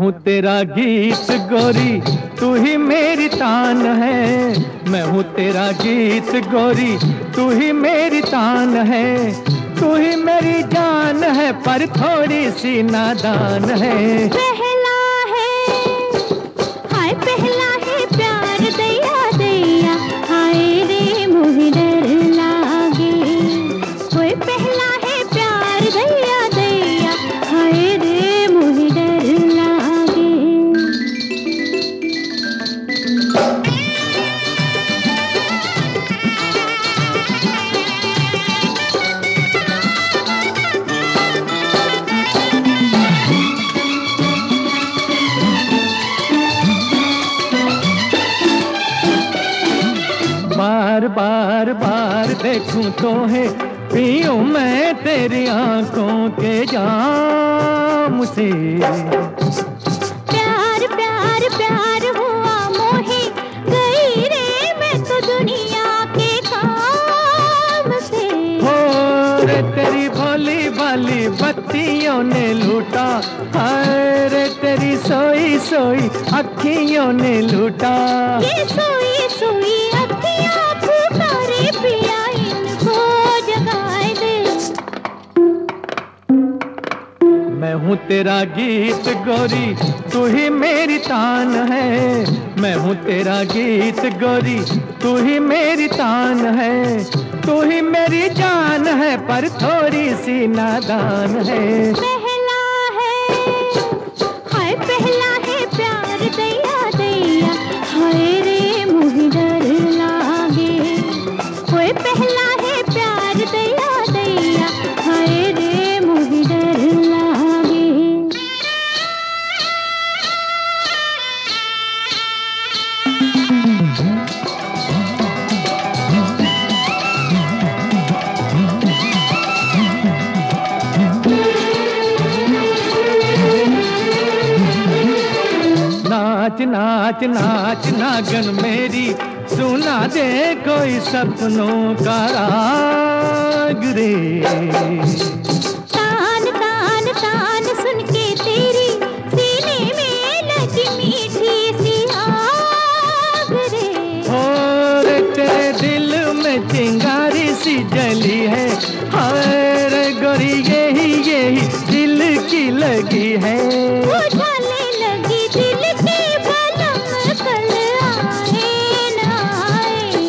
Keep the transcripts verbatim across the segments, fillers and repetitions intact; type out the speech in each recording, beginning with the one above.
हूँ तेरा गीत गोरी, तू ही मेरी तान है। मैं हूँ तेरा गीत गोरी, तू ही मेरी तान है। तू ही मेरी जान है पर थोड़ी सी नादान है। पहला है हाय, पहला है प्यार दैया दैया, हाय रे मोहे डर लागे। ओए पहला है प्यार दैया दैया, हाय रे मोहे डर लागे। बार बार बार देखूं तो है पीऊं मैं तेरी आंखों के जाम से। प्यार प्यार प्यार हुआ मोहे गई रे मैं तो दुनिया के काम से। हो रे तेरी भोली भाली बत्तियों ने लूटा, हाय रे तेरी सोई सोई अखियों ने लूटा। ये सोई सोई अखियाँ पुकारे पिया, इनको जगाए दे। मैं हूँ तेरा गीत गोरी, तू ही मेरी तान है। मैं हूँ तेरा गीत गोरी, तू ही मेरी तान है। तू ही मेरी जान है पर थोड़ी सी नादान है। पहला है हाय, पहला है प्यार दैया दैया, हाय रे मोहे डर लागे। ओए पहला है प्यार दैया दैया, हाय रे मोहे डर लागे। नाच नाच नाच नागन मेरी, सुना दे कोई सपनों का राग रे। तान तान तान सुन के तेरी सीने में लगी मीठी सी आग रे। और तेरे दिल में चिंगारी सी जली है, हाय रे गोरी यही यही दिल की लगी है। उछालने लगी दिल की बलम, कल आए न आए।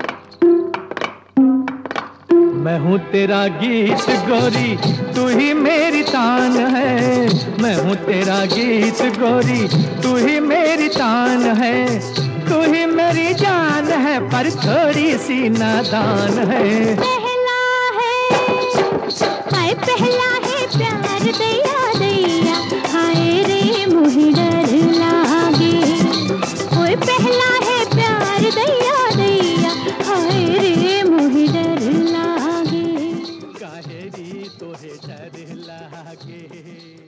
मैं हूँ तेरा गीत गोरी, तू ही मेरी तान है। मैं हूँ तेरा गीत गोरी, तू ही मेरी तान है। तू ही मेरी जान है पर थोड़ी सी नादान है। पहला है हाय, पहला है प्यार दैया दैया, हाय रे मोहे डर लागे। ओए पहला है प्यार दैया दैया, हाय रे मोहे डर लागे। काहे री तोहे डर लागे।